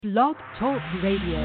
Blog Talk Radio.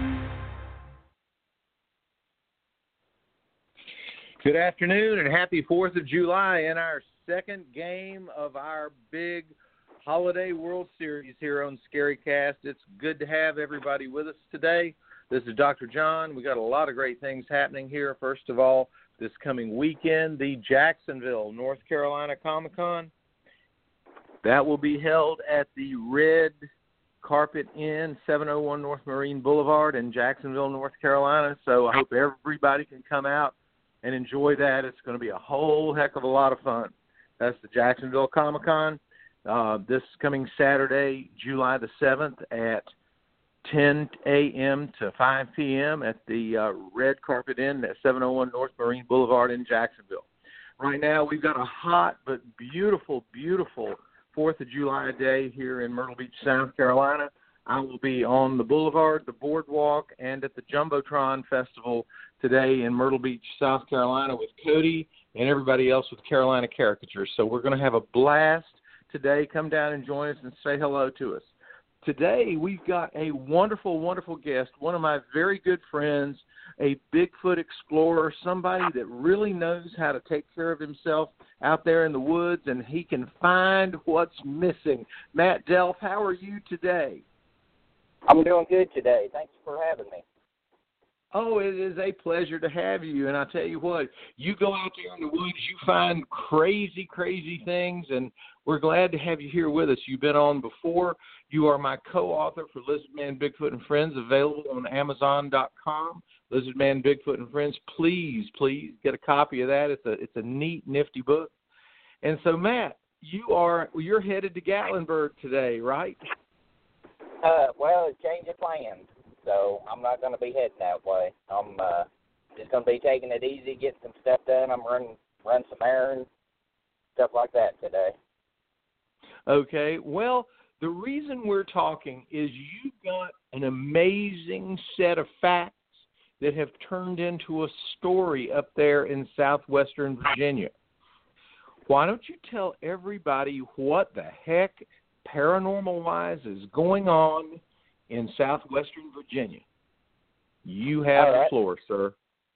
Good afternoon and happy 4th of July in our second game of our big Holiday World Series here on Scarycast. It's good to have everybody with us today. This is Dr. John. We got a lot of great things happening here. First of all, this coming weekend, the Jacksonville, North Carolina Comic-Con. That will be held at the Red Carpet Inn, 701 North Marine Boulevard in Jacksonville, North Carolina. So I hope everybody can come out and enjoy that. It's going to be a whole heck of a lot of fun. That's the Jacksonville Comic-Con. This coming Saturday, July the 7th at 10 a.m. to 5 p.m. at the Red Carpet Inn at 701 North Marine Boulevard in Jacksonville. Right now we've got a hot but beautiful, beautiful 4th of July day here in Myrtle Beach, South Carolina. I will be on the boulevard, the boardwalk, and at the Jumbotron Festival today in Myrtle Beach, South Carolina with Cody and everybody else with Carolina Caricatures. So we're going to have a blast today. Come down and join us and say hello to us. Today we've got a wonderful, wonderful guest, one of my very good friends, a Bigfoot explorer, somebody that really knows how to take care of himself out there in the woods, and he can find what's missing. Matt Delf, how are you today? I'm doing good today. Thanks for having me. Oh, it is a pleasure to have you. And I tell you what, you go out there in the woods, you find crazy, crazy things, and we're glad to have you here with us. You've been on before. You are my co-author for Lizardman, Bigfoot, and Friends, available on Amazon.com. Lizardman, Bigfoot, and Friends. Please get a copy of that. It's a neat, nifty book. And so, Matt, you're headed to Gatlinburg today, right? Well, it's change of plans, so I'm not going to be heading that way. I'm just going to be taking it easy, getting some stuff done. I'm run some errands, stuff like that today. Okay. Well, the reason we're talking is you've got an amazing set of facts that have turned into a story up there in southwestern Virginia. Why don't you tell everybody what the heck, paranormal-wise, is going on in southwestern Virginia? You have the floor, sir.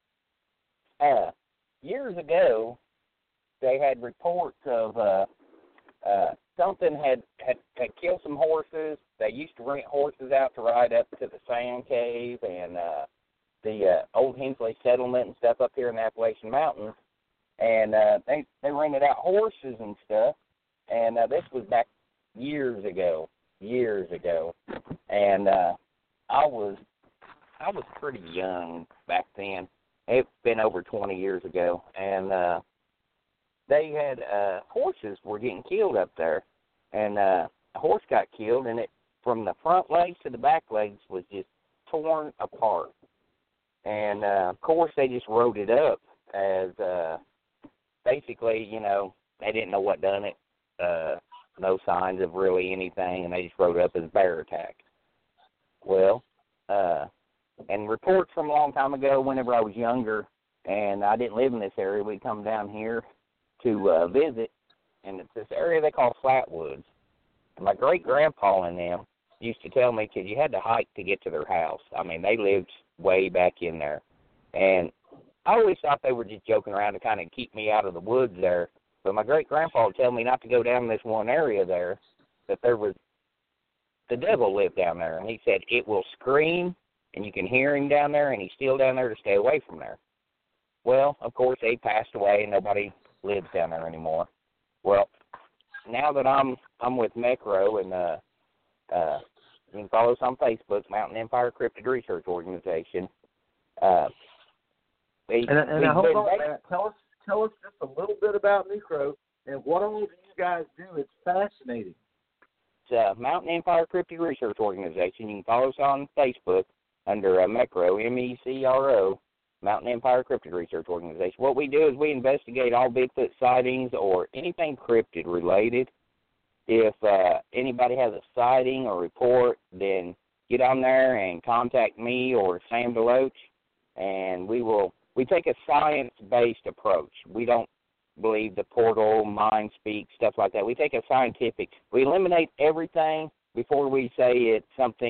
Years ago, they had reports of something had killed some horses. They used to rent horses out to ride up to the Sand Cave and the old Hensley settlement and stuff up here in the Appalachian Mountains. And they rented out horses and stuff. And this was back years ago. And I was pretty young back then. It's been over 20 years ago. And they had horses were getting killed up there. And a horse got killed, and it from the front legs to the back legs was just torn apart. And, of course, they just wrote it up as basically, they didn't know what done it, no signs of really anything, and they just wrote it up as bear attack. Well, and reports from a long time ago, whenever I was younger, and I didn't live in this area, we'd come down here to visit, and it's this area they call Flatwoods. And my great-grandpa and them used to tell me, because you had to hike to get to their house. I mean, they lived way back in there. And I always thought they were just joking around to kind of keep me out of the woods there. But my great-grandpa would tell me not to go down this one area there, that the devil lived down there. And he said it will scream, and you can hear him down there, and he's still down there to stay away from there. Well, of course, they passed away, and nobody lives down there anymore. Well, now that I'm with Mecro, and you can follow us on Facebook, Mountain Empire Cryptid Research Organization. Hold on, Matt. Tell us just a little bit about Micro and what all of you guys do. It's fascinating. It's Mountain Empire Cryptid Research Organization. You can follow us on Facebook under Mecro, M-E-C-R-O, Mountain Empire Cryptid Research Organization. What we do is we investigate all Bigfoot sightings or anything cryptid related. If anybody has a sighting or report, then get on there and contact me or Sam DeLoach, and we take a science-based approach. We don't believe the portal, mind speak, stuff like that. We take a scientific, we eliminate everything before we say it's something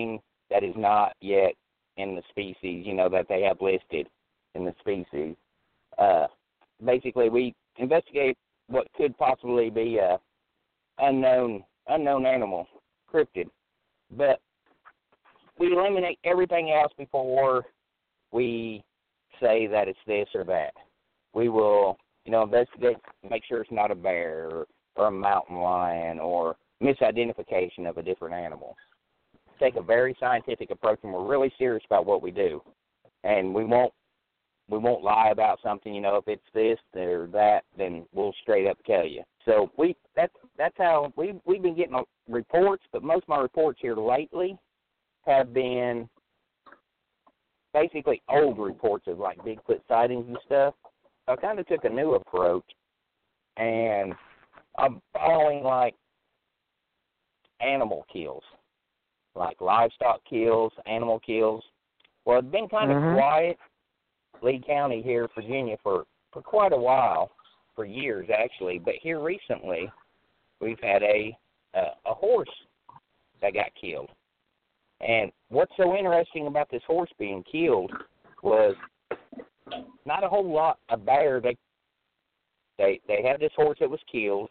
that is not yet in the species, that they have listed in the species. Basically, we investigate what could possibly be a unknown animal, cryptid, but we eliminate everything else before we say that it's this or that. We will, investigate, make sure it's not a bear or a mountain lion or misidentification of a different animal. Take a very scientific approach, and we're really serious about what we do. And we won't lie about something. If it's this or that, then we'll straight up tell you. So that's how we've been getting reports, but most of my reports here lately have been basically old reports of like Bigfoot sightings and stuff. I kind of took a new approach, and I'm following like animal kills, like livestock kills, animal kills. Well, it's been kind of quiet, Lee County here, Virginia, for quite a while, for years actually. But here recently, we've had a horse that got killed. And what's so interesting about this horse being killed was not a whole lot of bear. They had this horse that was killed.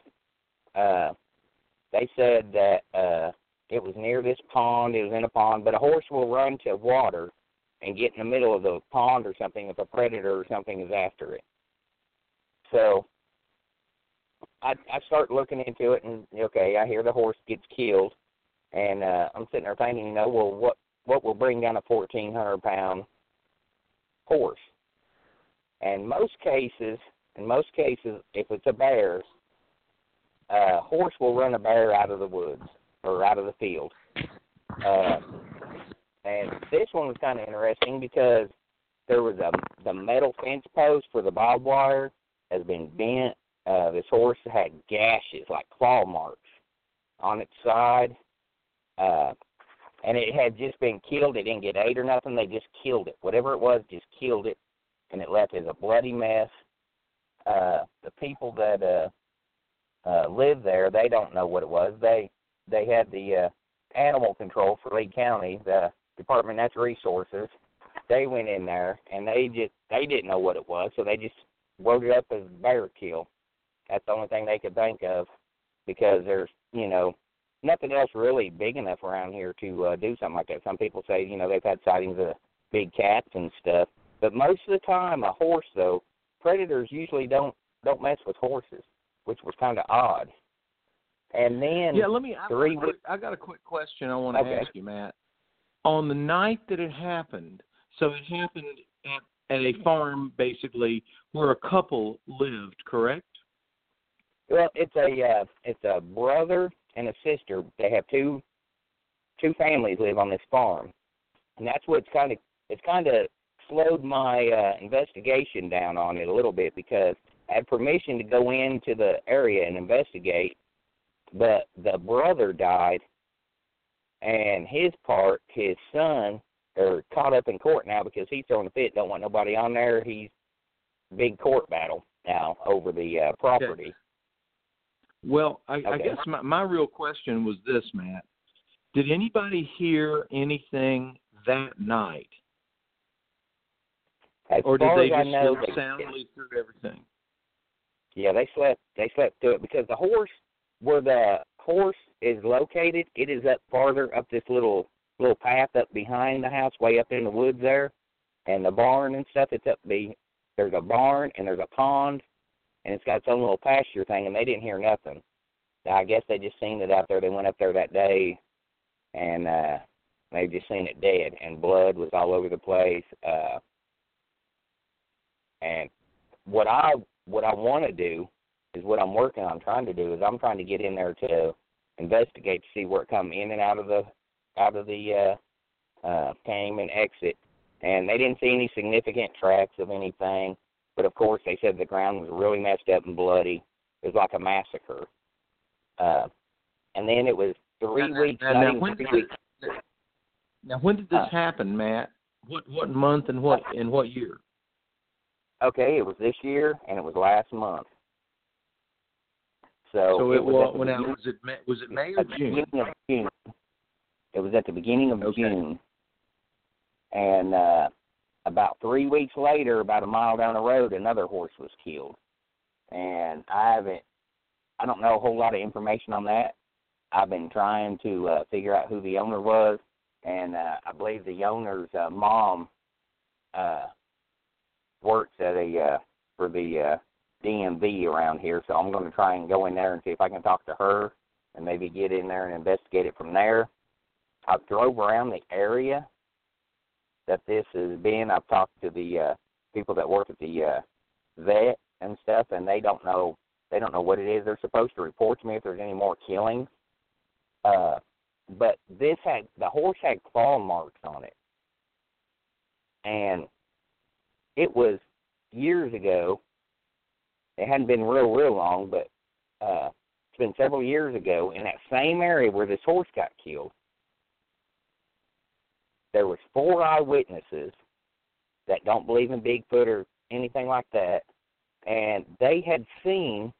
They said that it was near this pond. It was in a pond, but a horse will run to water and get in the middle of the pond or something if a predator or something is after it. So I start looking into it, and okay, I hear the horse gets killed, and I'm sitting there thinking, well, what will bring down a 1,400-pound horse? And most cases, if it's a bear, a horse will run a bear out of the woods or out of the field. And this one was kind of interesting because there was the metal fence post for the barbed wire has been bent. This horse had gashes, like claw marks, on its side. And it had just been killed. It didn't get ate or nothing. They just killed it. Whatever it was, just killed it. And it left as a bloody mess. The people that live there, they don't know what it was. They had the animal control for Lee County, the Department of Natural Resources. They went in there, and they didn't know what it was, so they just wrote it up as bear kill. That's the only thing they could think of, because there's, nothing else really big enough around here to do something like that. Some people say, they've had sightings of big cats and stuff. But most of the time, a horse, though, predators usually don't mess with horses, which was kind of odd. And then I got a quick question I want to ask you, Matt. On the night that it happened, so it happened at a farm, basically, where a couple lived, correct? Well, it's a brother and a sister. They have two families live on this farm, and that's what's kind of slowed my investigation down on it a little bit, because I had permission to go into the area and investigate, but the brother died, and his son, are caught up in court now because he's throwing a fit. Don't want nobody on there. He's big court battle now over the property. Okay. Well, I guess my real question was this, Matt. Did anybody hear anything that night? Or did they just sleep soundly through everything? Yeah, they slept through it, because the horse, where the horse is located, it is up farther up this little path up behind the house, way up in the woods there, and the barn and stuff. There's a barn and there's a pond, and it's got its own little pasture thing, and they didn't hear nothing. I guess they just seen it out there. They went up there that day, and they just seen it dead, and blood was all over the place. And what I want to do is what I'm working on trying to do is I'm trying to get in there to investigate to see where it come in and out of the came and exit. And they didn't see any significant tracks of anything. But, of course, they said the ground was really messed up and bloody. It was like a massacre. And then it was 3 weeks. Now, when did this happen, Matt? What month and what year? Okay, it was this year, and it was last month. So it was it May or June? It was at the beginning of June. And about 3 weeks later, about a mile down the road, another horse was killed. And I don't know a whole lot of information on that. I've been trying to figure out who the owner was, and I believe the owner's mom works at for the DMV around here, so I'm going to try and go in there and see if I can talk to her and maybe get in there and investigate it from there. I've drove around the area that this has been. I've talked to the people that work at the vet and stuff, and they don't know what it is. They're supposed to report to me if there's any more killings. But the horse had claw marks on it, and it was years ago. It hadn't been real long, but it's been several years ago in that same area where this horse got killed. There was 4 eyewitnesses that don't believe in Bigfoot or anything like that, and they had seen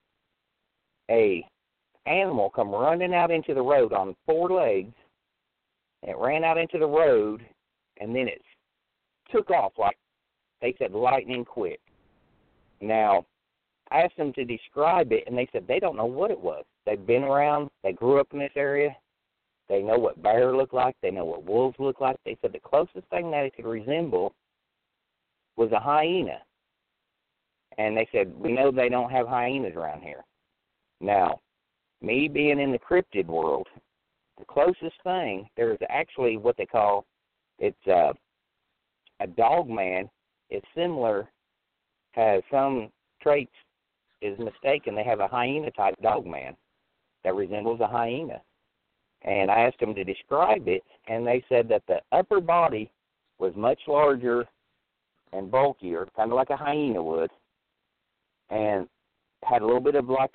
a animal come running out into the road on 4 legs. It ran out into the road, and then it took off like they said lightning quick. Now, I asked them to describe it, and they said they don't know what it was. They've been around. They grew up in this area. They know what bear look like. They know what wolves look like. They said the closest thing that it could resemble was a hyena. And they said, we know they don't have hyenas around here. Now, me being in the cryptid world, the closest thing, there's actually what they call, it's a dog man. It's similar, has some traits, is mistaken. They have a hyena-type dog man that resembles a hyena. And I asked them to describe it, and they said that the upper body was much larger and bulkier, kind of like a hyena would, and had a little bit of like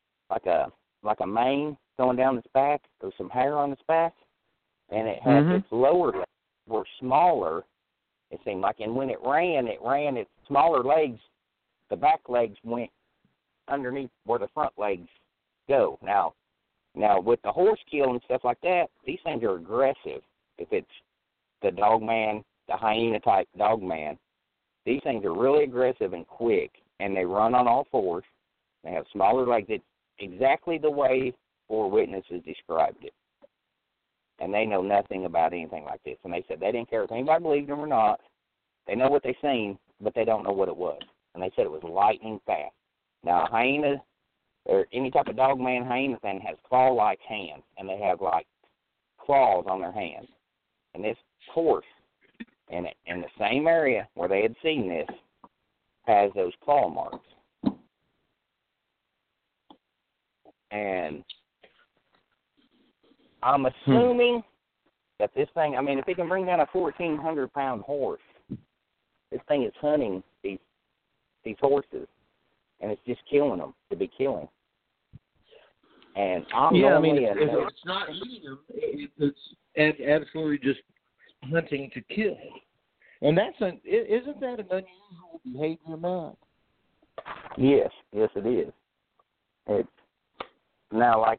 a mane going down its back. There was some hair on its back, and it had its lower legs were smaller. It seemed like, and when it ran its smaller legs. The back legs went underneath where the front legs go. Now, with the horse kill and stuff like that, these things are aggressive. If it's the dog man, the hyena-type dog man, these things are really aggressive and quick, and they run on all 4s. They have smaller legs. It's exactly the way 4 witnesses described it. And they know nothing about anything like this. And they said they didn't care if anybody believed them or not. They know what they seen, but they don't know what it was. And they said it was lightning fast. Now, a hyena, or any type of dog man hyena thing, has claw-like hands, and they have, like, claws on their hands. And this horse, in the same area where they had seen this, has those claw marks. And I'm assuming that this thing, I mean, if it can bring down a 1,400-pound horse, this thing is hunting these horses, and it's just killing them to be killing. And it's not eating them. It's absolutely just hunting to kill. And isn't that an unusual behavior, Matt? Yes, it is. It's now like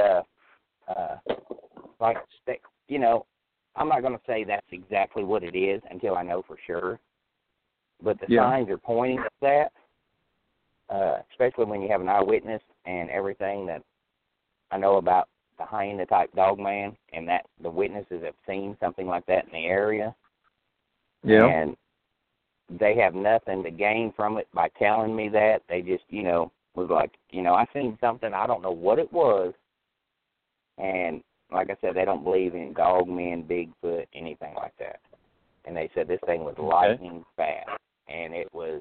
I'm not going to say that's exactly what it is until I know for sure. But the signs are pointing at that, especially when you have an eyewitness and everything that I know about the hyena-type dog man, and that the witnesses have seen something like that in the area. Yeah. And they have nothing to gain from it by telling me that. They just, was like, I seen something, I don't know what it was. And like I said, they don't believe in dog men, Bigfoot, anything like that. And they said this thing was lightning fast. And they were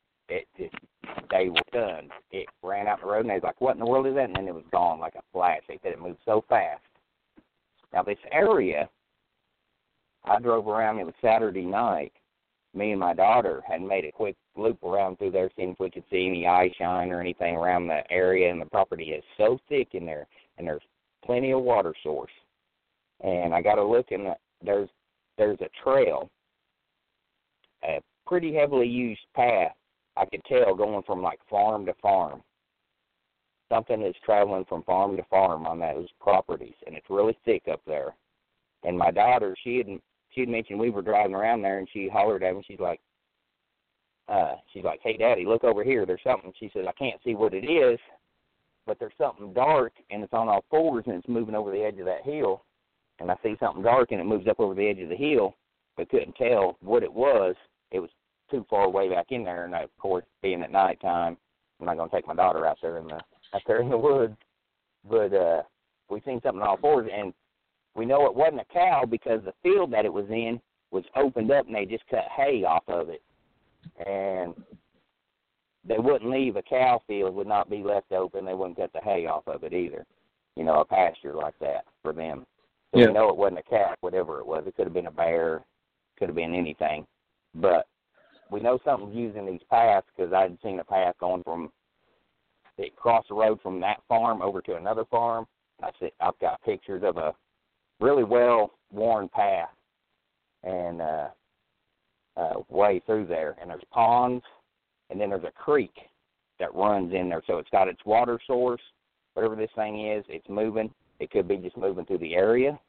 stunned. It ran out the road, and they was like, what in the world is that? And then it was gone like a flash. They said it moved so fast. Now, this area, I drove around, it was Saturday night. Me and my daughter had made a quick loop around through there, seeing if we could see any eye shine or anything around the area, and the property is so thick in there, and there's plenty of water source. And I got to look, and there's a trail, a pretty heavily used path, I could tell, going from like farm to farm. Something is traveling from farm to farm on those properties, and it's really thick up there. And my daughter, she she had mentioned we were driving around there, and she hollered at me. She's like, "Hey, Daddy, look over here. There's something." She said, "I can't see what it is, but there's something dark, and it's on all fours, and it's moving over the edge of that hill. And I see something dark, and it moves up over the edge of the hill, but couldn't tell what it was. It was too far away back in there, and of course, being at nighttime, I'm not going to take my daughter out there in the woods. But we seen something on all fours, and we know it wasn't a cow because the field that it was in was opened up, and they just cut hay off of it. And they wouldn't leave a cow field, would not be left open. They wouldn't cut the hay off of it either, a pasture like that for them. So we know it wasn't a cat, whatever it was. It could have been a bear, could have been anything. But we know something's using these paths because I had seen a path going from, it crossed the road from that farm over to another farm. I've got pictures of a really well-worn path and way through there. And there's ponds, and then there's a creek that runs in there. So it's got its water source. Whatever this thing is, it's moving. It could be just moving through the area.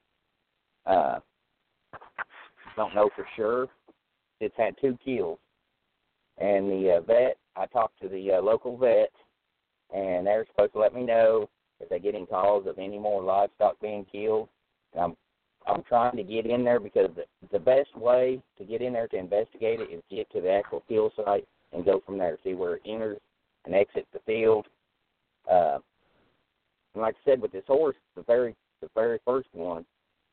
Don't know for sure. It's had 2 kills. And the vet, I talked to the local vet, and they're supposed to let me know if they get any calls of any more livestock being killed. I'm trying to get in there because the best way to get in there to investigate it is get to the actual kill site and go from there, see where it enters and exits the field. And like I said, with this horse, the very first one,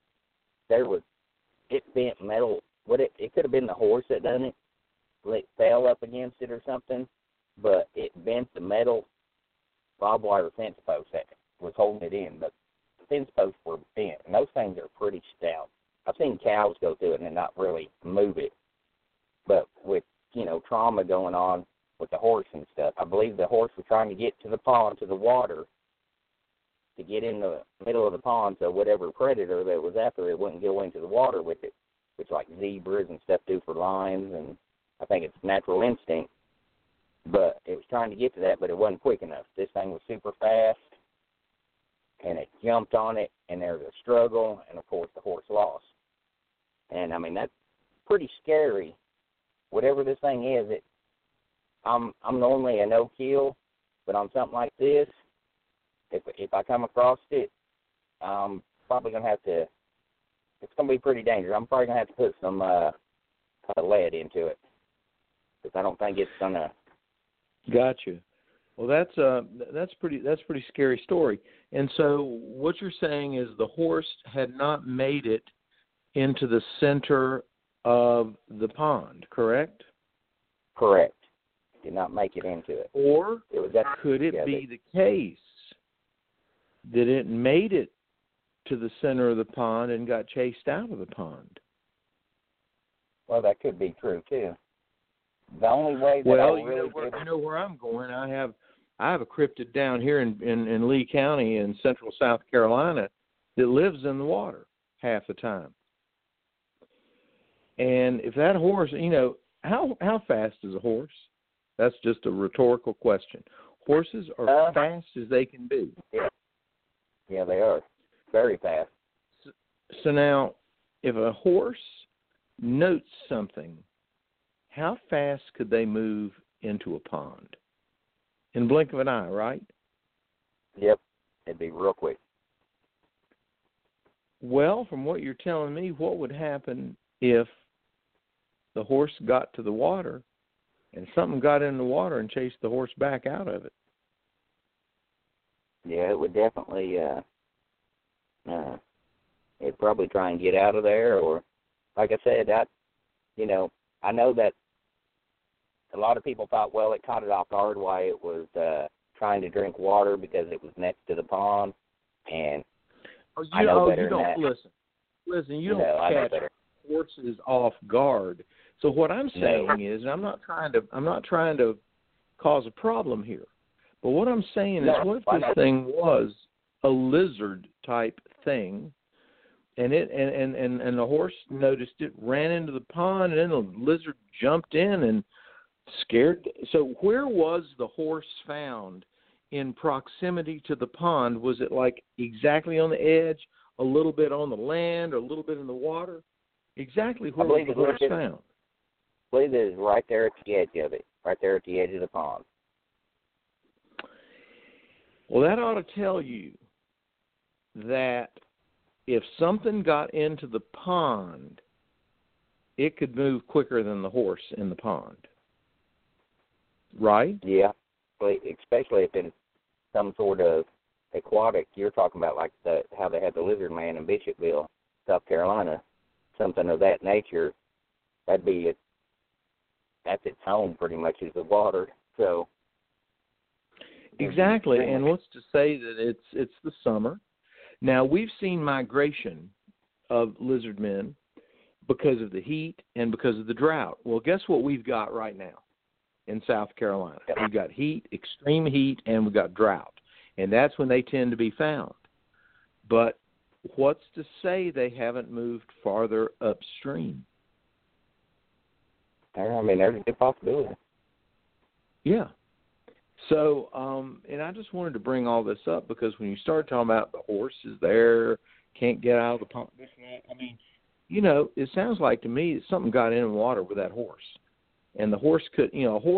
it bent metal. It could have been the horse that done it. It fell up against it or something, but it bent the metal barbed wire fence post that was holding it in. But the fence posts were bent, and those things are pretty stout. I've seen cows go through it and not really move it. But with, trauma going on with the horse and stuff, I believe the horse was trying to get to the pond, to the water, to get in the middle of the pond so whatever predator that was after it wouldn't go into the water with it, which like zebras and stuff do for lions, and I think it's natural instinct. But it was trying to get to that, but it wasn't quick enough. This thing was super fast, and it jumped on it, and there was a struggle, and, of course, the horse lost. And, I mean, that's pretty scary. Whatever this thing is, I'm normally a no-kill, but on something like this, if I come across it, I'm probably going to have to, it's going to be pretty dangerous. I'm probably going to have to put some lead into it because I don't think it's going to. Gotcha. Well, that's pretty scary story. And so what you're saying is the horse had not made it into the center of the pond, correct? Correct. Did not make it into it. Or could it be the case that it made it to the center of the pond and got chased out of the pond? Well, that could be true too. The only way that you know where I'm going. I have a cryptid down here in Lee County in central South Carolina that lives in the water half the time. And if that horse, how fast is a horse? That's just a rhetorical question. Horses are fast as they can be. Yeah, they are. Very fast. So now, if a horse notes something, how fast could they move into a pond? In the blink of an eye, right? Yep. It'd be real quick. Well, from what you're telling me, what would happen if the horse got to the water and something got in the water and chased the horse back out of it? Yeah, it would definitely, it'd probably try and get out of there, or, like I said, I know that a lot of people thought, well, it caught it off guard while it was trying to drink water because it was next to the pond, and I know better than that. Listen, you don't catch horses off guard. So what I'm saying is, and I'm not trying to cause a problem here, but what I'm saying is, what if this thing was a lizard type thing, and the horse noticed it, ran into the pond, and then the lizard jumped in and scared. So where was the horse found in proximity to the pond? Was it like exactly on the edge, a little bit on the land, or a little bit in the water? Exactly where was the horse found? I believe it is right there at the edge of it, right there at the edge of the pond. Well, that ought to tell you that if something got into the pond, it could move quicker than the horse in the pond. Right? Yeah, especially if it's some sort of aquatic. You're talking about like how they had the lizard man in Bishopville, South Carolina, something of that nature. That's its home pretty much, is the water. So exactly, and what's to say that it's the summer. Now, we've seen migration of lizard men because of the heat and because of the drought. Well, guess what we've got right now in South Carolina? We've got heat, extreme heat, and we've got drought, and that's when they tend to be found. But what's to say they haven't moved farther upstream? I mean, there's a good possibility. Yeah. So, and I just wanted to bring all this up because when you start talking about the horse is there, can't get out of the pond, this and that, I mean, you know, it sounds like to me that something got in the water with that horse. And the horse could, you know,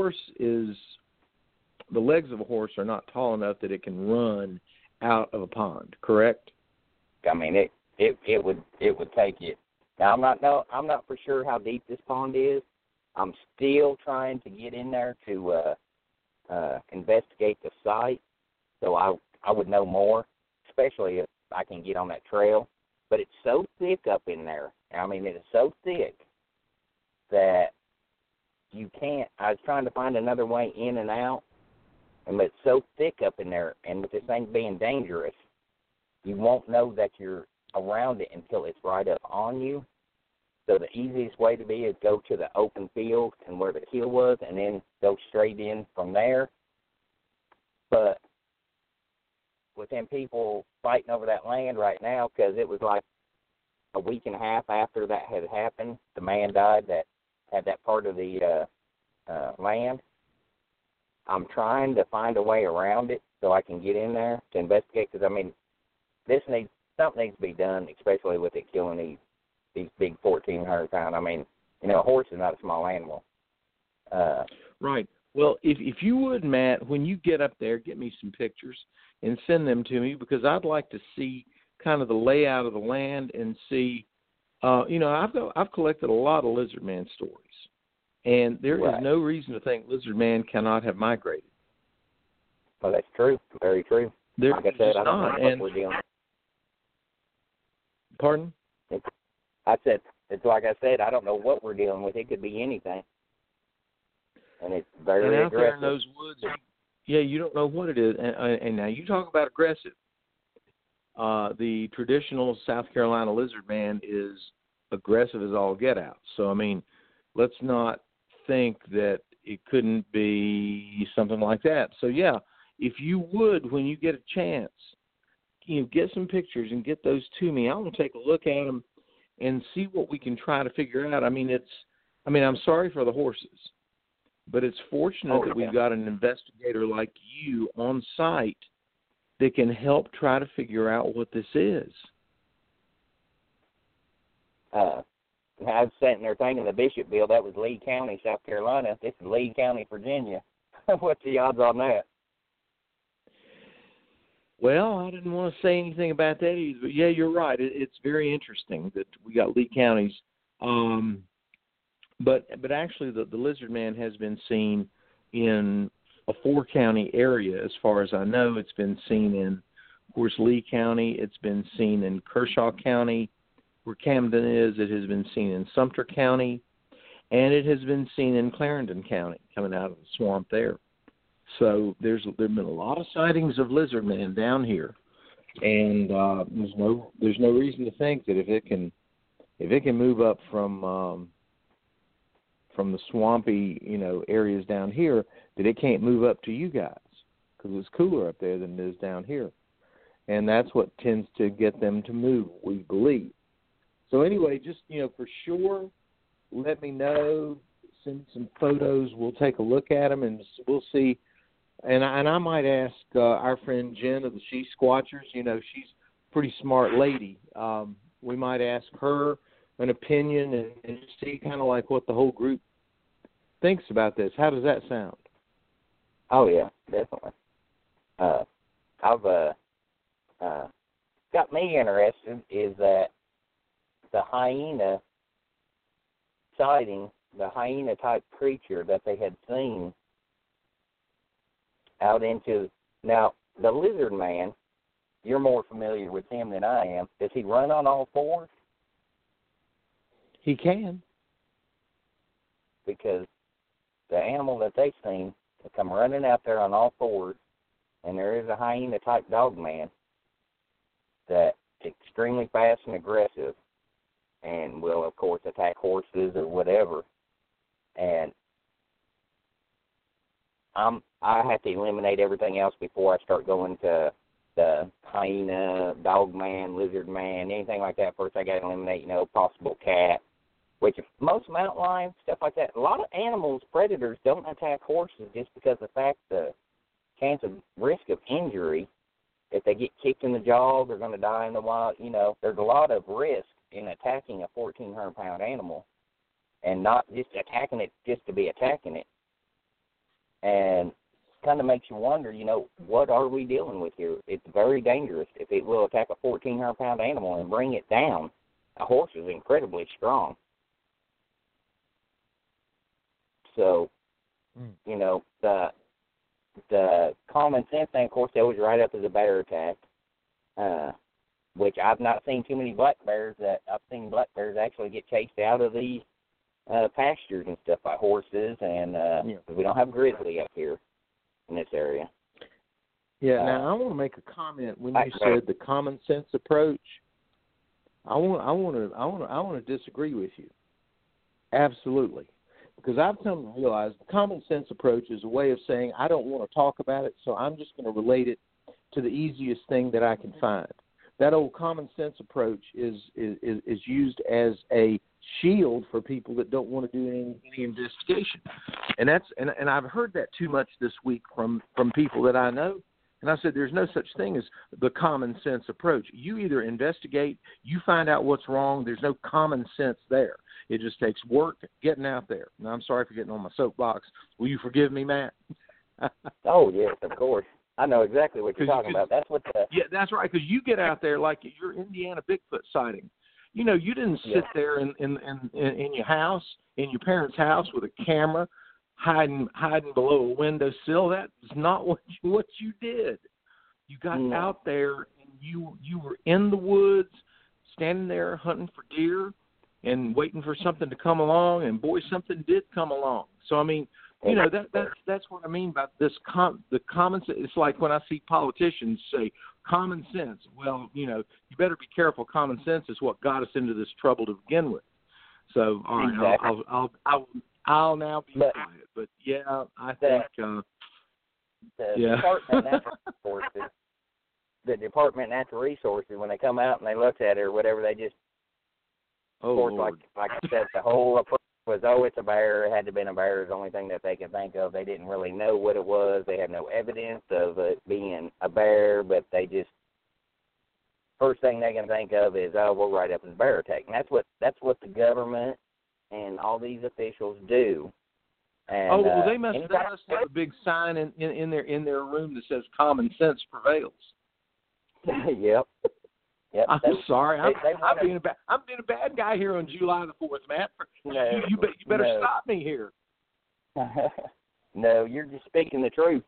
the legs of a horse are not tall enough that it can run out of a pond, correct? I mean, it would take it. Now, I'm not for sure how deep this pond is. I'm still trying to get in there to investigate the site, so I would know more, especially if I can get on that trail. But it's so thick up in there. I mean, it is so thick that you can't. I was trying to find another way in and out, but it's so thick up in there, and with this thing being dangerous, you won't know that you're around it until it's right up on you. So the easiest way to be is go to the open field and where the kill was, and then go straight in from there. But with them people fighting over that land right now, because it was like a week and a half after that had happened, the man died that had that part of the land. I'm trying to find a way around it so I can get in there to investigate, because, I mean, something needs to be done, especially with it killing these big 1,400-pound. I mean, you know, a horse is not a small animal. Right. Well, if you would, Matt, when you get up there, get me some pictures and send them to me, because I'd like to see kind of the layout of the land and see. You know, I've collected a lot of lizard man stories, and there is no reason to think lizard man cannot have migrated. Well, that's true. Very true. There like I said, I don't know what we're dealing. Pardon? It's like I said, I don't know what we're dealing with. It could be anything. And it's very and out aggressive. there in those woods, yeah, you don't know what it is. And now you talk about aggressive. The traditional South Carolina lizard man is aggressive as all get out. So, I mean, let's not think that it couldn't be something like that. So, yeah, if you would, when you get a chance, you know, get some pictures and get those to me. I want to take a look at them and see what we can try to figure out. I mean, I'm sorry for the horses, but it's fortunate that we've got an investigator like you on site that can help try to figure out what this is. I was sitting there thinking the Bishopville, that was Lee County, South Carolina. This is Lee County, Virginia. What's the odds on that? Well, I didn't want to say anything about that either, but yeah, you're right. It's very interesting that we got Lee counties. But actually the lizard man has been seen in a 4-county area as far as I know. It's been seen in, of course, Lee County. It's been seen in Kershaw County, where Camden is. It has been seen in Sumter County, and it has been seen in Clarendon County, coming out of the swamp there. So there've been a lot of sightings of lizard men down here, and there's no reason to think that if it can move up from the swampy, you know, areas down here, that it can't move up to you guys, because it's cooler up there than it is down here, and that's what tends to get them to move, we believe. So anyway, just, you know, for sure, let me know, send some photos. We'll take a look at them and we'll see. And I might ask our friend Jen of the She Squatchers. You know, she's a pretty smart lady. We might ask her an opinion and see kind of like what the whole group thinks about this. How does that sound? Oh yeah, definitely. I've got me interested is that the hyena sighting, the hyena type creature that they had seen out into, now the lizard man, you're more familiar with him than I am. Does he run on all fours? He can. Because the animal that they've seen will come running out there on all fours, and there is a hyena-type dog man that's extremely fast and aggressive and will, of course, attack horses or whatever. And I have to eliminate everything else before I start going to the hyena, dog man, lizard man, anything like that. First, I got to eliminate, possible cat, which most mountain lions, stuff like that. A lot of animals, predators, don't attack horses just because of the fact the chance of risk of injury, if they get kicked in the jaw, they're going to die in the wild. There's a lot of risk in attacking a 1,400-pound animal and not just attacking it just to be attacking it. And kind of makes you wonder, what are we dealing with here? It's very dangerous if it will attack a 1,400-pound animal and bring it down. A horse is incredibly strong. So, the common sense thing, of course, that was right up to the bear attack, which I've not seen too many black bears. I've seen black bears actually get chased out of the pastures and stuff by horses, and we don't have grizzly up here in this area. Yeah. Now I want to make a comment when you said the common sense approach. I want to disagree with you. Absolutely. Because I've come to realize the common sense approach is a way of saying I don't want to talk about it, so I'm just going to relate it to the easiest thing that I can find. That old common sense approach is used as a shield for people that don't want to do any investigation, and I've heard that too much this week from people that I know. And I said, there's no such thing as the common sense approach. You either investigate, you find out what's wrong. There's no common sense there. It just takes work getting out there. Now, I'm sorry for getting on my soapbox. Will you forgive me, Matt? Oh, yes, of course. I know exactly what you're talking about. That's what Yeah, that's right, because you get out there like your Indiana Bigfoot sighting. You didn't sit there in your house, in your parents' house with a camera, hiding below a windowsill. That is not what you did. You got out there and you were in the woods, standing there hunting for deer and waiting for something to come along, and boy, something did come along. So I mean, that's what I mean by this. The common sense. It's like when I see politicians say common sense. Well, you better be careful. Common sense is what got us into this trouble to begin with. So all right, exactly. I'll now be quiet. But yeah, I think the Department of Natural Resources, when they come out and they look at it or whatever, they just of course, like I said, the whole approach was, it's a bear. It had to have been a bear. Is the only thing that they could think of. They didn't really know what it was. They have no evidence of it being a bear, but they just first thing they can think of is, we'll write up as a bear attack. And that's what the government and all these officials do. And, they must have a big sign in their room that says "Common sense prevails." Yep. I'm sorry. I'm being a bad guy here on July the 4th, Matt. You better stop me here. No, you're just speaking the truth.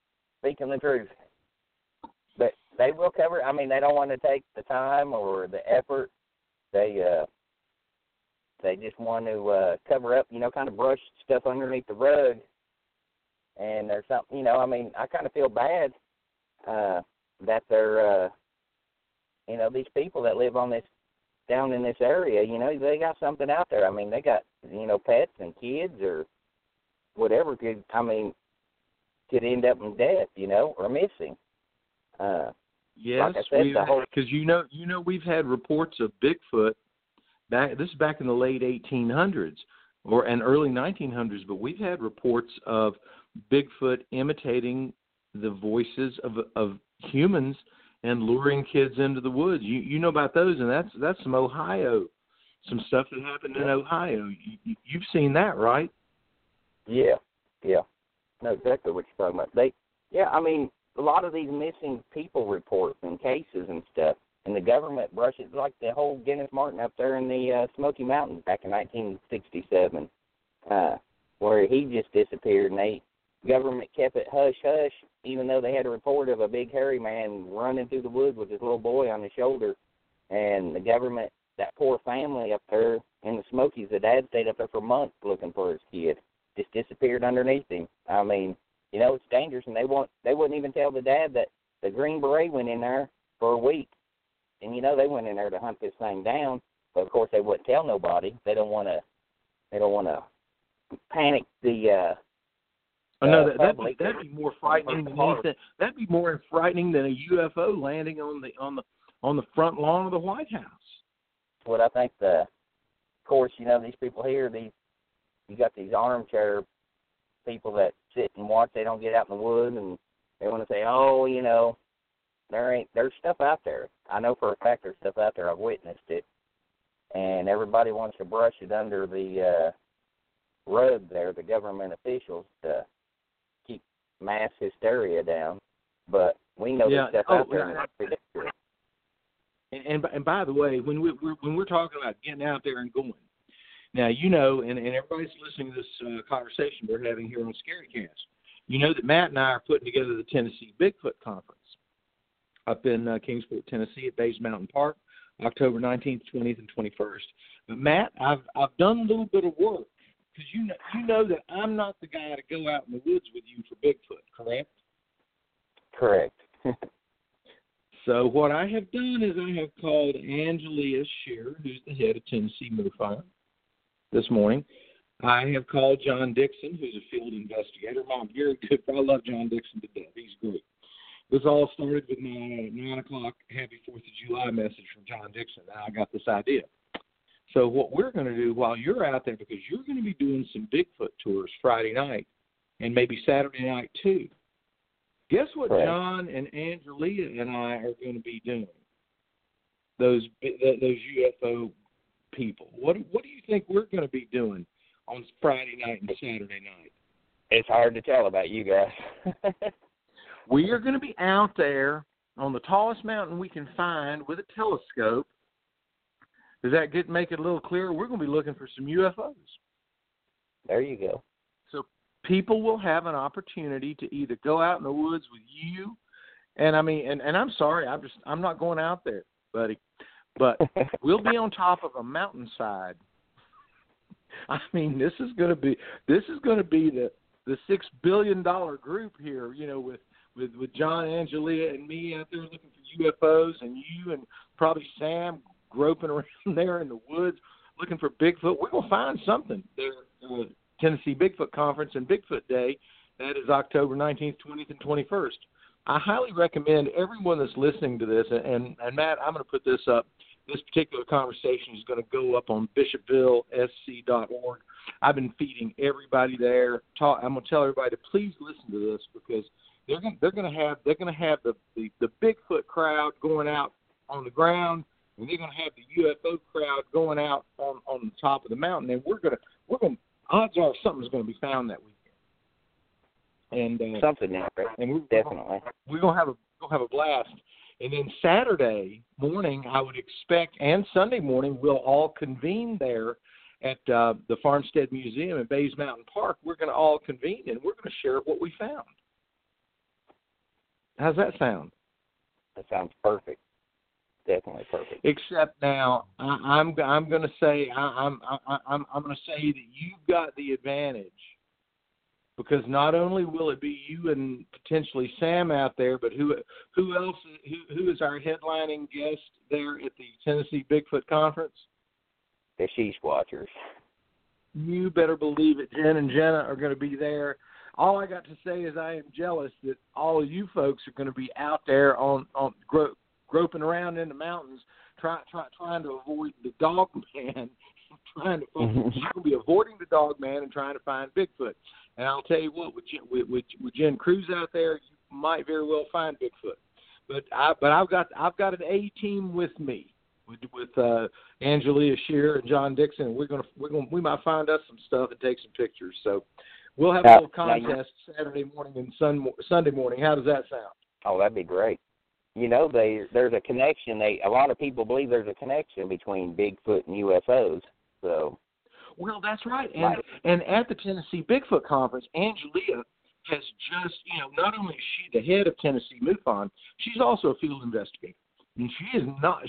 But they will cover. I mean, they don't want to take the time or the effort. They just want to cover up, kind of brush stuff underneath the rug. And there's something, I mean, I kind of feel bad that they're, these people that live down in this area, they got something out there. I mean, they got, pets and kids or whatever could end up in death, or missing. Yes, like because we've had reports of Bigfoot. This is back in the late 1800s and early 1900s, but we've had reports of Bigfoot imitating the voices of humans and luring kids into the woods. You know about those, and that's some Ohio some stuff that happened in Ohio. You've seen that, right? Yeah. Know exactly what you're talking about. I mean, a lot of these missing people reports and cases and stuff, and the government brushes, like the whole Dennis Martin up there in the Smoky Mountains back in 1967, where he just disappeared, and the government kept it hush-hush, even though they had a report of a big hairy man running through the woods with his little boy on his shoulder. And the government, that poor family up there in the Smokies, the dad stayed up there for months looking for his kid, just disappeared underneath him. I mean, it's dangerous, and they wouldn't even tell the dad that the Green Beret went in there for a week. And, they went in there to hunt this thing down, but, of course, they wouldn't tell nobody. They don't want to panic the that'd be more frightening than anything. That'd be more frightening than a UFO landing on the front lawn of the White House. What I think of course, these people here, you got these armchair people that sit and watch. They don't get out in the woods, and they want to say, there's stuff out there. I know for a fact there's stuff out there. I've witnessed it, and everybody wants to brush it under the rug there, the government officials, to keep mass hysteria down. But we know there's stuff out there, and it's ridiculous. And by the way, when we're talking about getting out there and going, now and everybody's listening to this conversation we're having here on ScaryCast, that Matt and I are putting together the Tennessee Bigfoot Conference up in Kingsport, Tennessee, at Bays Mountain Park, October 19th, 20th, and 21st. But Matt, I've done a little bit of work, because you know that I'm not the guy to go out in the woods with you for Bigfoot, correct? Correct. So what I have done is I have called Angelia Shearer, who's the head of Tennessee MUFON, this morning. I have called John Dixon, who's a field investigator. I'm very good. I love John Dixon to death. He's great. This all started with my 9 o'clock Happy 4th of July message from John Dixon. Now I got this idea. So what we're going to do while you're out there, because you're going to be doing some Bigfoot tours Friday night and maybe Saturday night too. Guess what John and Angelia and I are going to be doing? Those UFO people. What do you think we're going to be doing on Friday night and Saturday night? It's hard to tell about you guys. We are going to be out there on the tallest mountain we can find with a telescope. Does that make it a little clearer? We're going to be looking for some UFOs. There you go. So people will have an opportunity to either go out in the woods with you, and I'm sorry, I'm not going out there, buddy, but we'll be on top of a mountainside. This is going to be the $6 billion group here, with John, Angelia, and me out there looking for UFOs, and you and probably Sam groping around there in the woods looking for Bigfoot. We're going to find something there. Tennessee Bigfoot Conference and Bigfoot Day, that is October 19th, 20th, and 21st. I highly recommend everyone that's listening to this, and Matt, I'm going to put this up. This particular conversation is going to go up on bishopvillesc.org. I've been feeding everybody there. I'm going to tell everybody to please listen to this, because they're going to have the Bigfoot crowd going out on the ground, and they're going to have the UFO crowd going out on the top of the mountain, and we're going to odds are something's going to be found that weekend. And something there, and definitely we're going to have a blast. And then Saturday morning, I would expect, and Sunday morning, we'll all convene there at the Farmstead Museum at Bays Mountain Park. We're going to all convene, and we're going to share what we found. How's that sound? That sounds perfect. Definitely perfect. Except now, I'm going to say I'm going to say that you've got the advantage, because not only will it be you and potentially Sam out there, but who else? Who is our headlining guest there at the Tennessee Bigfoot Conference? The Sheesh Watchers. You better believe it. Jen and Jenna are going to be there. All I got to say is I am jealous that all of you folks are going to be out there on groping around in the mountains, trying to avoid the dog man. You're going to be avoiding the dog man and trying to find Bigfoot. And I'll tell you what, with Jen Cruz out there, you might very well find Bigfoot. But I've got an A team with me. with Angelia Shear and John Dixon. We might find us some stuff and take some pictures. So we'll have a little contest Saturday morning and Sunday morning. How does that sound? Oh, that'd be great. There's a connection. A lot of people believe there's a connection between Bigfoot and UFOs. So. Well, that's right. And at the Tennessee Bigfoot Conference, Angelia has just, not only is she the head of Tennessee MUFON, she's also a field investigator. And she's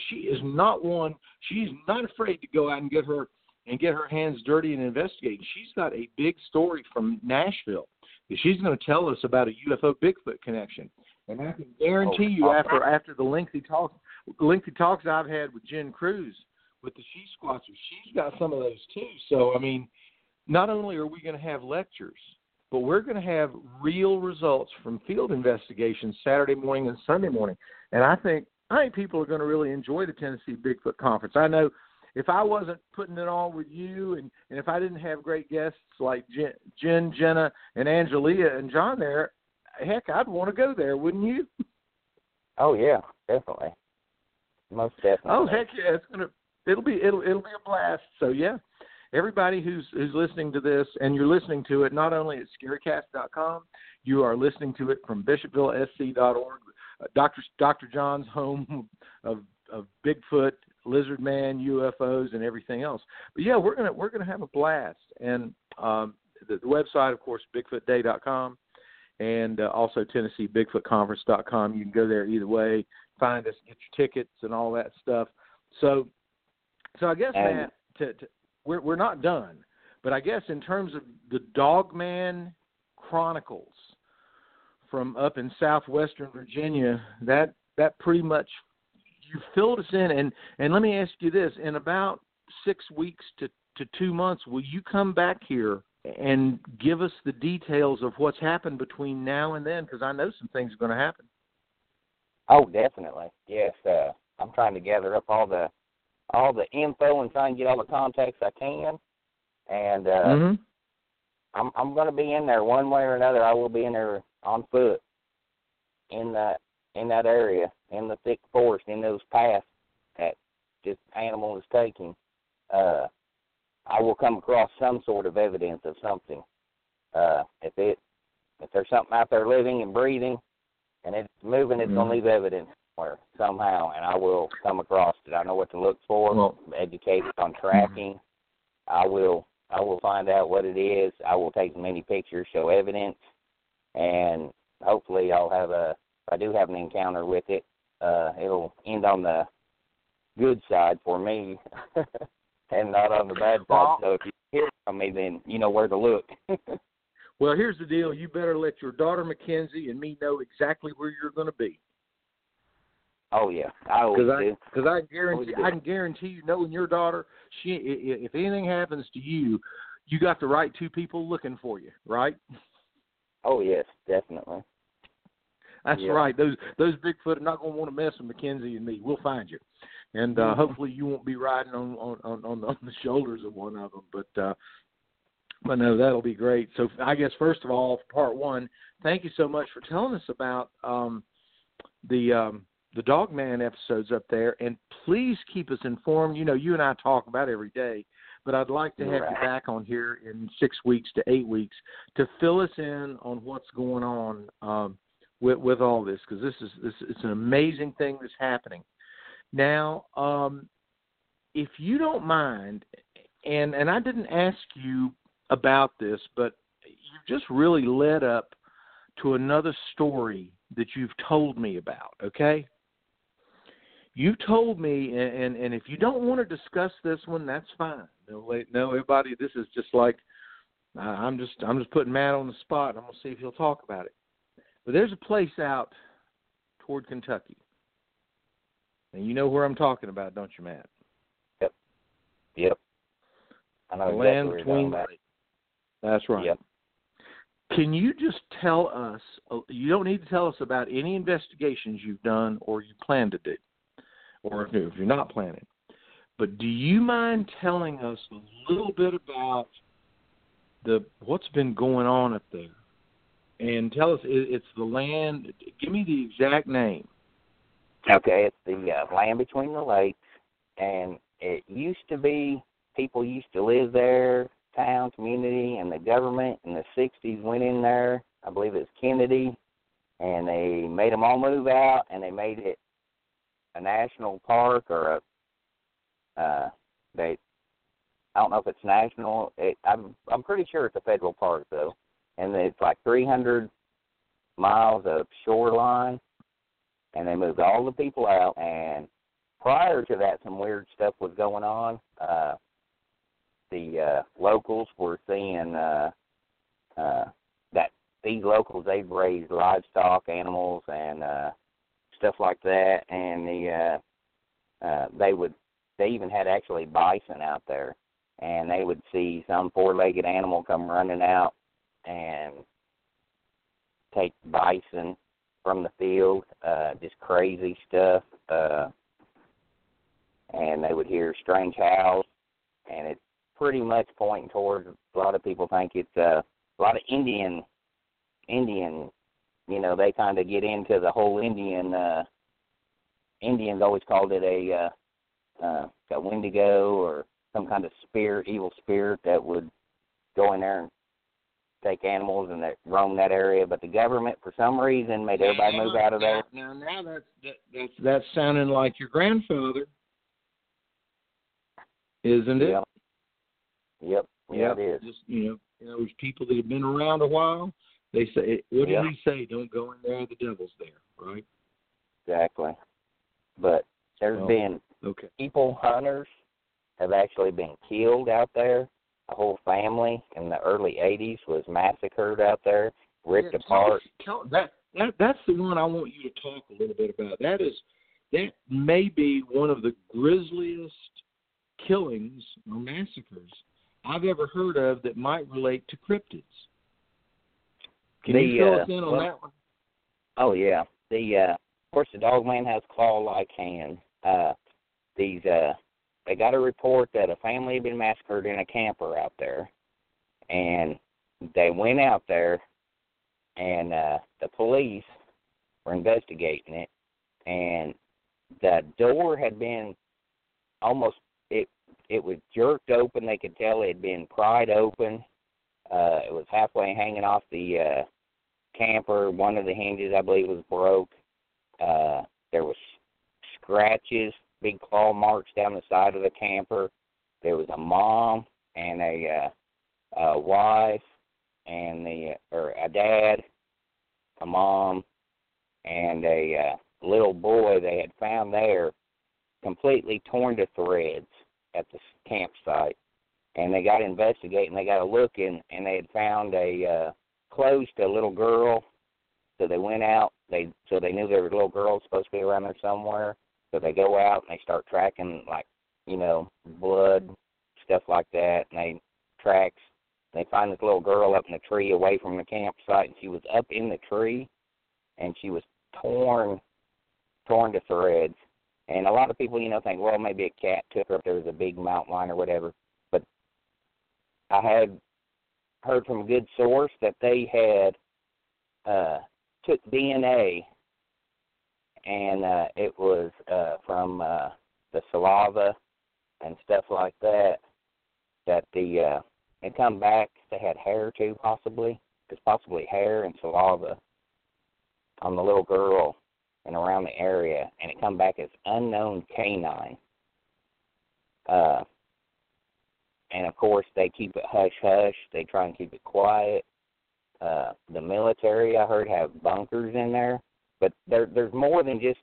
not afraid to go out and get her hands dirty and investigate. She's got a big story from Nashville that she's going to tell us about a UFO Bigfoot connection. And I can guarantee you after the lengthy talks I've had with Jen Cruz with the She Squatchers, she's got some of those too. So, I mean, not only are we going to have lectures, but we're going to have real results from field investigations Saturday morning and Sunday morning. And I think people are going to really enjoy the Tennessee Bigfoot Conference. I know if I wasn't putting it on with you and if I didn't have great guests like Jen, Jenna, and Angelia and John there, heck, I'd want to go there, wouldn't you? Oh, yeah, definitely. Most definitely. Oh, heck yeah, it'll be a blast. So yeah, everybody who's listening to this, and you're listening to it not only at scarycast.com, you are listening to it from bishopvillesc.org, Dr. John's home of Bigfoot, Lizard Man, UFOs, and everything else. But yeah, we're gonna have a blast. And the website, of course, BigfootDay.com, and also TennesseeBigfootConference.com. You can go there either way, find us, get your tickets, and all that stuff. So I guess, Matt, we're not done, but I guess in terms of the Dogman Chronicles from up in southwestern Virginia, that pretty much, you filled us in. And let me ask you this, in about 6 weeks to 2 months, will you come back here and give us the details of what's happened between now and then? Because I know some things are going to happen. Oh, definitely. Yes. I'm trying to gather up all the info and try and get all the contacts I can. And I'm going to be in there one way or another. I will be in there on foot in that area, in the thick forest, in those paths that this animal is taking. I will come across some sort of evidence of something. If there's something out there living and breathing and it's moving, it's going to leave evidence somewhere, somehow, and I will come across it. I know what to look for. I'm educated on tracking. I will find out what it is. I will take many pictures, show evidence, and hopefully if I do have an encounter with it, it'll end on the good side for me and not on the bad side. So if you hear from me, then you know where to look. Well, here's the deal. You better let your daughter Mackenzie and me know exactly where you're going to be. Oh, yeah. I always do. Because I can guarantee you, knowing your daughter, if anything happens to you, you got the right two people looking for you, right? Oh, yes, definitely. That's right. Those Bigfoot are not going to want to mess with Mackenzie and me. We'll find you. And hopefully you won't be riding on the shoulders of one of them. But no, that'll be great. So I guess, first of all, part one, thank you so much for telling us about the Dogman episodes up there. And please keep us informed. You know, you and I talk about it every day, but I'd like to have you back on here in 6 weeks to 8 weeks to fill us in on what's going on with all this, because it's an amazing thing that's happening. Now, if you don't mind, and I didn't ask you about this, but you've just really led up to another story that you've told me about, okay? You told me, and if you don't want to discuss this one, that's fine. No, everybody, this is just like, I'm just putting Matt on the spot, and I'm going to see if he'll talk about it. But there's a place out toward Kentucky, and you know where I'm talking about, don't you, Matt? Yep. I know the exactly land between. That's right. Yep. Can you just tell us? You don't need to tell us about any investigations you've done or you plan to do, or if you're not planning. But do you mind telling us a little bit about what's been going on up there? And tell us, it's the land. Give me the exact name. Okay, it's the land between the lakes, and it used to be people used to live there, town, community, and the government in the 60s went in there. I believe it was Kennedy, and they made them all move out, and they made it a national park or I don't know if it's national. I'm pretty sure it's a federal park though, and it's like 300 miles of shoreline, and they moved all the people out. And prior to that, some weird stuff was going on. The locals were seeing that these locals, they've raised livestock, animals, and stuff like that, and they even had actually bison out there, and they would see some four-legged animal come running out and take bison from the field, just crazy stuff, and they would hear strange howls, and it's pretty much pointing towards, a lot of people think it's a lot of Indian, they kind of get into the whole Indians always called it a Wendigo or some kind of spirit, evil spirit that would go in there and take animals and that roam that area. But the government, for some reason, made everybody move out of there. Now that's sounding like your grandfather, isn't it? Yep. Yeah, it is. Just, those people that have been around a while, they say, what did he say? Don't go in there, the devil's there, right? Exactly. But there's been people, hunters, have actually been killed out there. A whole family in the early 80s was massacred out there, ripped apart. That's the one I want you to talk a little bit about. That may be one of the grisliest killings or massacres I've ever heard of that might relate to cryptids. Can you fill us in on that one? Oh, yeah. Of course, the Dogman has claw-like hands. They got a report that a family had been massacred in a camper out there, and they went out there, and the police were investigating it, and the door had been almost, it was jerked open. They could tell it had been pried open. It was halfway hanging off the camper. One of the hinges, I believe, was broke. There was scratches, big claw marks down the side of the camper. There was a mom and a wife and a dad, a mom, and a little boy they had found there, completely torn to threads at the campsite. And they got to investigate, and they got to look in, and they had found clothes to a little girl. So they went out. So they knew there was a little girl supposed to be around there somewhere. So they go out and they start tracking, blood, stuff like that. And they find this little girl up in the tree away from the campsite, and she was up in the tree, and she was torn to threads. And a lot of people, think, well, maybe a cat took her if there was a big mountain lion or whatever. But I had heard from a good source that they had took DNA, and it was from the saliva and stuff like that, it come back, they had hair too, possibly. It's possibly hair and saliva on the little girl and around the area, and it come back as unknown canine. And, of course, they keep it hush-hush. They try and keep it quiet. The military, I heard, have bunkers in there. But there's more than just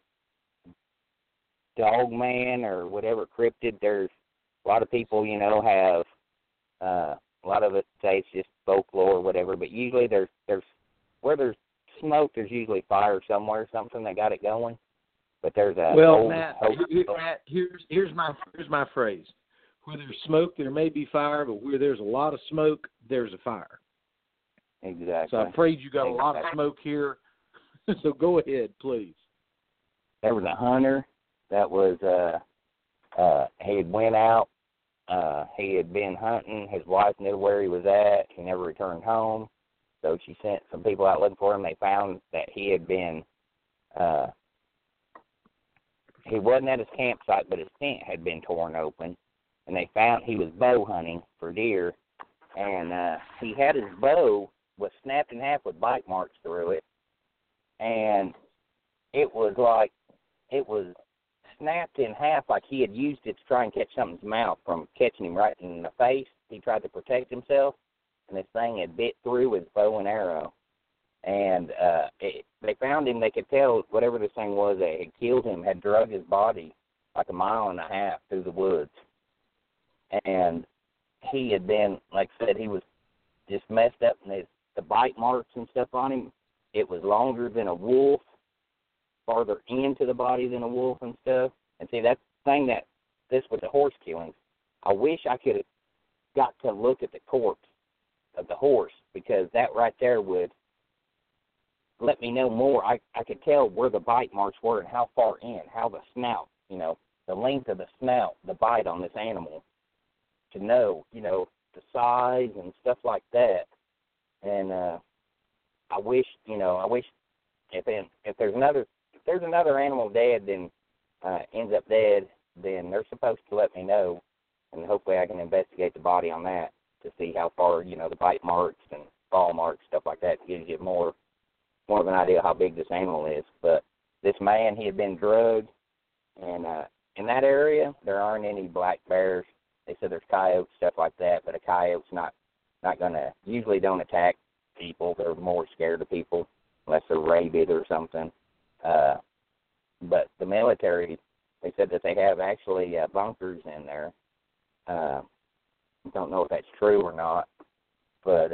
Dogman or whatever cryptid. There's a lot of people, have a lot of it say it's just folklore or whatever. But usually there's where there's smoke, there's usually fire somewhere, something that got it going. But there's a Matt, here's my phrase. Where there's smoke, there may be fire, but where there's a lot of smoke, there's a fire. Exactly. So I'm afraid you got a lot of smoke here. So go ahead, please. There was a hunter that was he had went out. He had been hunting. His wife knew where he was at. He never returned home. So she sent some people out looking for him. They found that he had been he wasn't at his campsite, but his tent had been torn open, and they found he was bow hunting for deer, and he had his bow was snapped in half with bite marks through it, and it was snapped in half like he had used it to try and catch something's mouth from catching him right in the face. He tried to protect himself, and this thing had bit through his bow and arrow. And they found him. They could tell whatever this thing was that had killed him had drug his body like 1.5 miles through the woods. And he had been, like I said, he was just messed up, and the bite marks and stuff on him, it was longer than a wolf, farther into the body than a wolf and stuff. And see, that's the thing that this with the horse killings. I wish I could have got to look at the corpse of the horse, because that right there would let me know more. I could tell where the bite marks were and how far in, how the snout, the length of the snout, the bite on this animal, to know, the size and stuff like that. And I wish if there's another animal dead, then ends up dead, then they're supposed to let me know, and hopefully I can investigate the body on that to see how far, the bite marks and fall marks, stuff like that, gives you more of an idea how big this animal is. But this man, he had been drugged, and in that area, there aren't any black bears. They said there's coyotes, stuff like that, but a coyote's not going to, usually don't attack people. They're more scared of people unless they're rabid or something. But the military, they said that they have actually bunkers in there. Don't know if that's true or not, but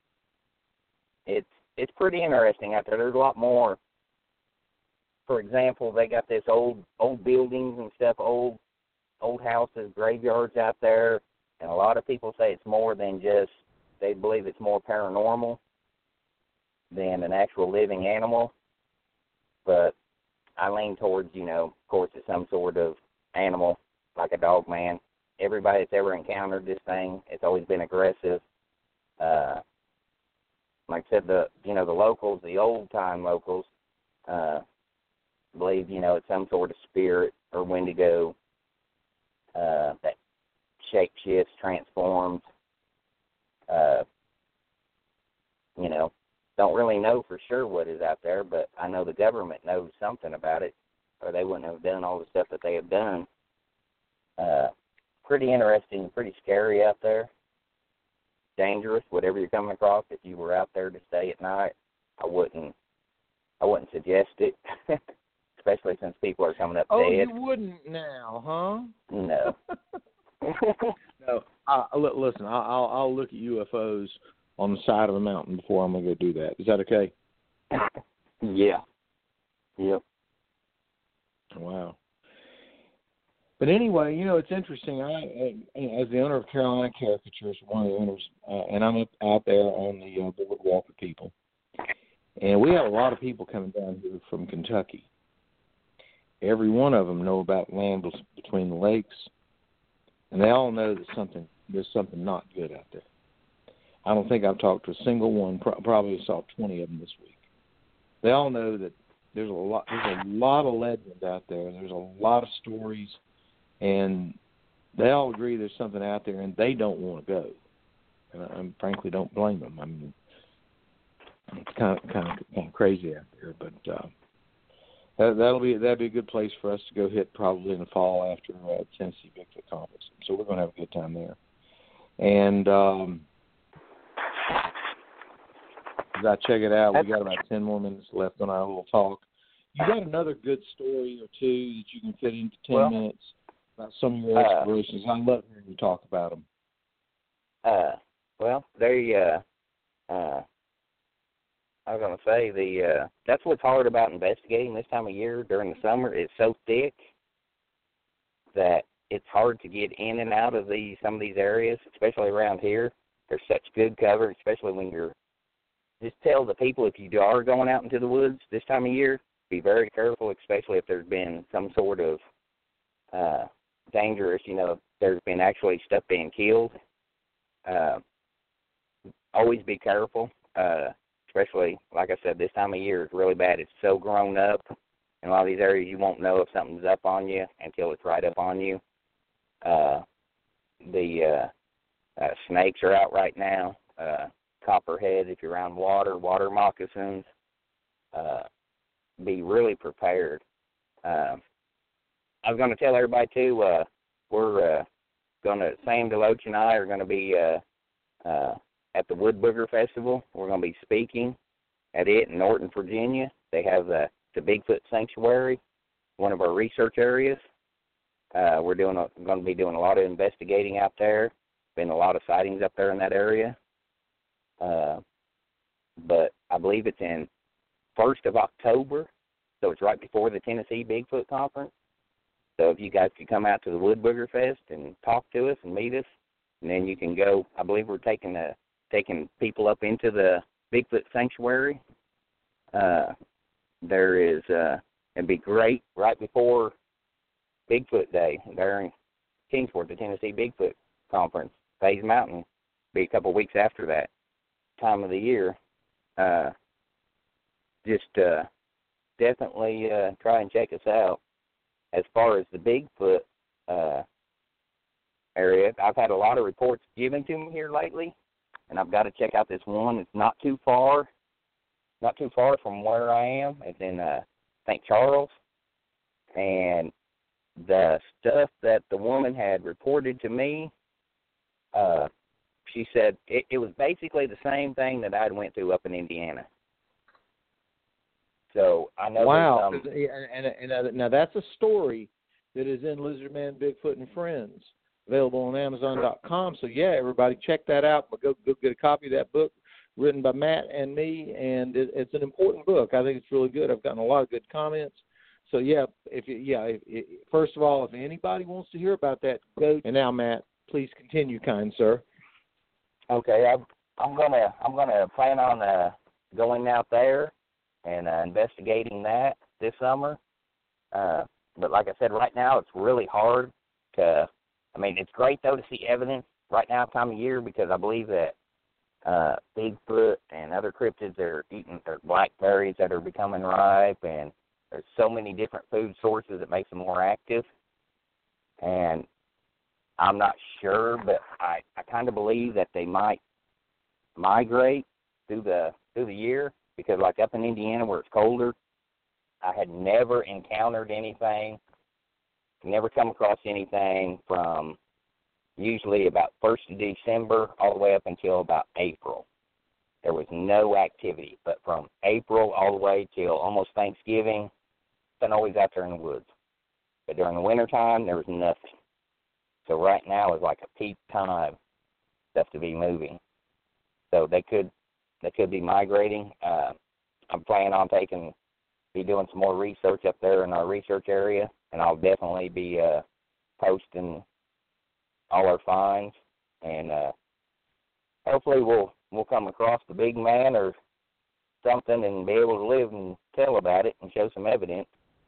it's pretty interesting out there. There's a lot more. For example, they got this old buildings and stuff, old houses, graveyards out there, and a lot of people say it's more than just, they believe it's more paranormal than an actual living animal. But I lean towards, of course, it's some sort of animal, like a dog man. Everybody that's ever encountered this thing, it's always been aggressive. Like I said, the locals, the old-time locals, believe, it's some sort of spirit or Wendigo that shape-shifts, transforms. Don't really know for sure what is out there, but I know the government knows something about it, or they wouldn't have done all the stuff that they have done. Pretty interesting, pretty scary out there. Dangerous, whatever you're coming across. If you were out there to stay at night, I wouldn't suggest it, especially since people are coming up dead. Oh, you wouldn't now, huh? No. No. Listen, I'll look at UFOs on the side of a mountain before I'm going to go do that. Is that okay? Yeah. Yep. Wow. But anyway, it's interesting. I as the owner of Carolina Caricatures, one of the owners, and I'm out there on the boardwalk with people, and we have a lot of people coming down here from Kentucky. Every one of them know about land between the lakes, and they all know that there's something not good out there. I don't think I've talked to a single one. Probably saw 20 of them this week. They all know that there's a lot of legend out there. There's a lot of stories, and they all agree there's something out there, and they don't want to go. And I frankly don't blame them. I mean, it's kind of crazy out there, but that'd be a good place for us to go hit probably in the fall after Tennessee Bigfoot Conference. So we're going to have a good time there. And as I check it out, we got about 10 more minutes left on our little talk. You got another good story or two that you can fit into 10 minutes about some of your explorations. I love hearing you talk about them. I was going to say, that's what's hard about investigating this time of year during the summer. It's so thick that it's hard to get in and out of some of these areas, especially around here. There's such good cover, especially when just tell the people if you are going out into the woods this time of year, be very careful, especially if there's been some sort of dangerous, there's been actually stuff being killed. Always be careful, especially, like I said, this time of year is really bad. It's so grown up In a lot of these areas, you won't know if something's up on you until it's right up on you. The snakes are out right now. Copperhead, if you're around water moccasins. Be really prepared. I was going to tell everybody, too, we're going to, Sam Deloach and I are going to be at the Wood Booger Festival. We're going to be speaking at it in Norton, Virginia. They have the Bigfoot Sanctuary, one of our research areas. We're going to be doing a lot of investigating out there. Been a lot of sightings up there in that area. But I believe it's in 1st of October, so it's right before the Tennessee Bigfoot Conference. So if you guys could come out to the Wood Booger Fest and talk to us and meet us, and then you can go. I believe we're taking people up into the Bigfoot Sanctuary. There is, it'd be great right before Bigfoot Day there in Kingsport, the Tennessee Bigfoot Conference. Bays Mountain be a couple of weeks after that time of the year. Definitely try and check us out. As far as the Bigfoot area, I've had a lot of reports given to me here lately, and I've got to check out this one. It's not too far from where I am. It's in St. Charles, and the stuff that the woman had reported to me, she said it was basically the same thing that I'd went through up in Indiana. So I know. Wow, and now that's a story that is in Lizardman, Bigfoot, and Friends, available on Amazon.com. So yeah, everybody check that out. Go get a copy of that book, written by Matt and me, and it's an important book. I think it's really good. I've gotten a lot of good comments. So yeah, first of all, if anybody wants to hear about that, go. And now, Matt, please continue, kind sir. Okay, I'm gonna plan on going out there and investigating that this summer. But like I said, right now it's really hard to. I mean, it's great though to see evidence right now, time of year, because I believe that Bigfoot and other cryptids are eating their blackberries that are becoming ripe, and there's so many different food sources that makes them more active. And I'm not sure, but I kind of believe that they might migrate through the year, because like up in Indiana where it's colder, I had never encountered anything, never come across anything from usually about 1st of December all the way up until about April. There was no activity, but from April all the way till almost Thanksgiving, been always out there in the woods. But during the wintertime, there was nothing. So right now is like a peak time stuff to be moving. So they could be migrating. I'm planning on be doing some more research up there in our research area, and I'll definitely be posting all our finds, and hopefully we'll come across the big man or something and be able to live and tell about it and show some evidence.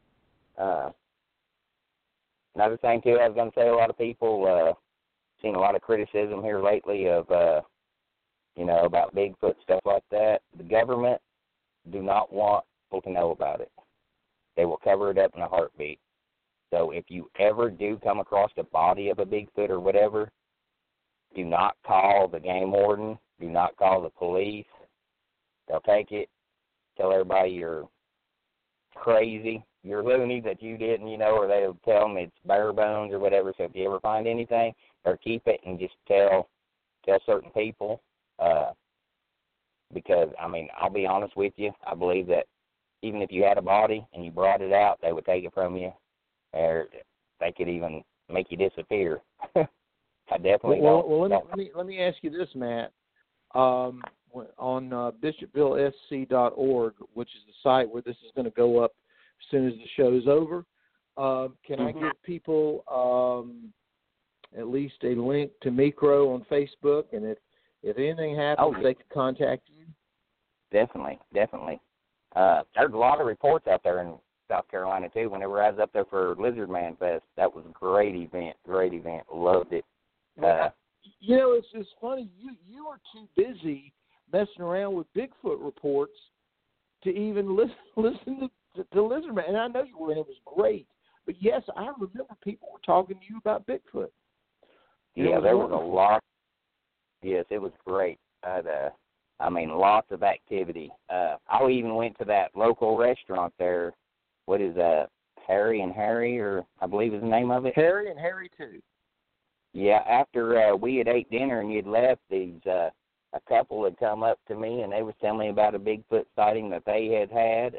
Another thing too, I was going to say, a lot of people seen a lot of criticism here lately of about Bigfoot, stuff like that. The government do not want people to know about it. They will cover it up in a heartbeat. So if you ever do come across the body of a Bigfoot or whatever, do not call the game warden. Do not call the police. They'll take it, tell everybody you're crazy, you're loony, that you didn't, or they'll tell them it's bare bones or whatever. So if you ever find anything, or keep it and just tell certain people. Because, I'll be honest with you, I believe that even if you had a body and you brought it out, they would take it from you, or they could even make you disappear. I definitely don't. Well, let me ask you this, Matt. On bishopvillesc.org, which is the site where this is going to go up as soon as the show's over, can I give people at least a link to Micro on Facebook, and if anything happens, they can contact you? Definitely. There's a lot of reports out there in South Carolina, too. Whenever I was up there for Lizardman Fest, that was a great event. Loved it. It's funny. You are too busy messing around with Bigfoot reports to even listen to Lizard Man, and I know you were, and it was great. But yes, I remember people were talking to you about Bigfoot. Yeah, there was a lot. Yes, it was great. Lots of activity. I even went to that local restaurant there. What is that? Harry and Harry, or I believe is the name of it. Harry and Harry too. Yeah, after we had ate dinner and you'd left, a couple had come up to me and they was telling me about a Bigfoot sighting that they had.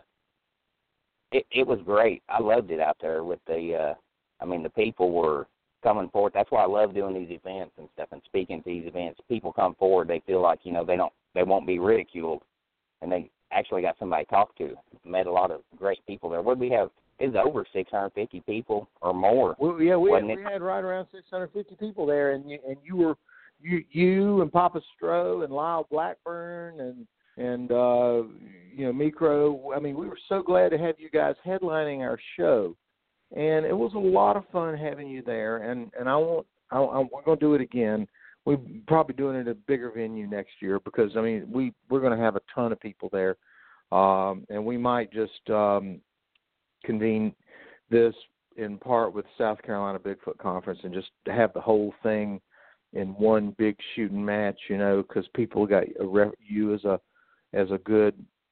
It was great. I loved it out there with the people were coming forward. That's why I love doing these events and stuff and speaking to these events. People come forward, they feel like, they won't be ridiculed, and they actually got somebody to talk to. Met a lot of great people there. What did we have? It was over 650 people or more. Well, yeah, we had right around 650 people there, and you and Papa Stroh and Lyle Blackburn and Micro. I mean, we were so glad to have you guys headlining our show, and it was a lot of fun having you there. And we're going to do it again. We're probably doing it at a bigger venue next year because we're going to have a ton of people there, and we might just convene this in part with South Carolina Bigfoot Conference and just have the whole thing in one big shooting match, because people got you as a good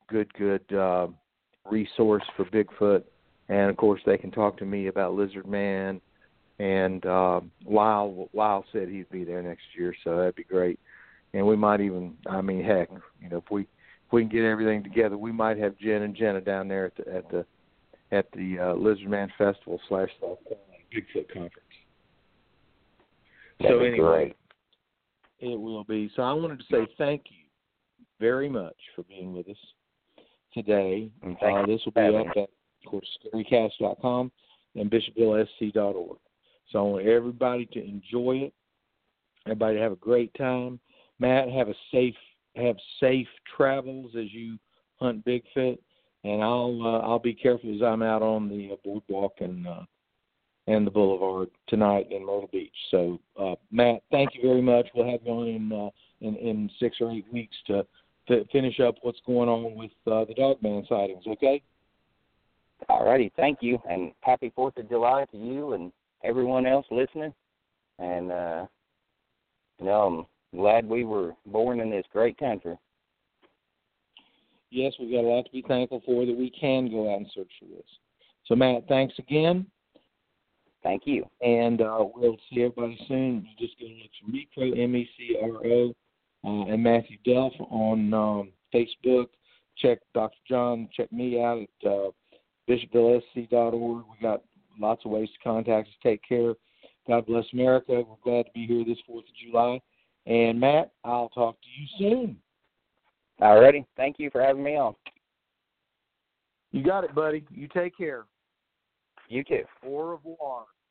resource for Bigfoot, and of course they can talk to me about Lizard Man, and Lyle said he'd be there next year, so that'd be great. And we might even, heck, if we can get everything together, we might have Jen and Jenna down there at the Lizard Man Festival / South Carolina Bigfoot Conference. That'd be great. It will be. So I wanted to say thank you very much for being with us today. This will be up at, of course, scarycast.com and bishopvillesc.org. So I want everybody to enjoy it. Everybody to have a great time. Matt, have safe travels as you hunt Bigfoot. And I'll be careful as I'm out on the boardwalk and the boulevard tonight in Myrtle Beach. So, Matt, thank you very much. We'll have you on in 6 or 8 weeks to finish up what's going on with the Dogman sightings. Okay? All righty. Thank you, and happy 4th of July to you and everyone else listening. And I'm glad we were born in this great country. Yes, we've got a lot to be thankful for that we can go out and search for this. So, Matt, thanks again. Thank you. And we'll see everybody soon. You just go look for Micro, M-E-C-R-O, and Matthew Delf on Facebook. Check Dr. John, check me out at bishopvillesc.org. We got lots of ways to contact us. Take care. God bless America. We're glad to be here this 4th of July. And, Matt, I'll talk to you soon. All righty. Thank you for having me on. You got it, buddy. You take care. You too. Au revoir.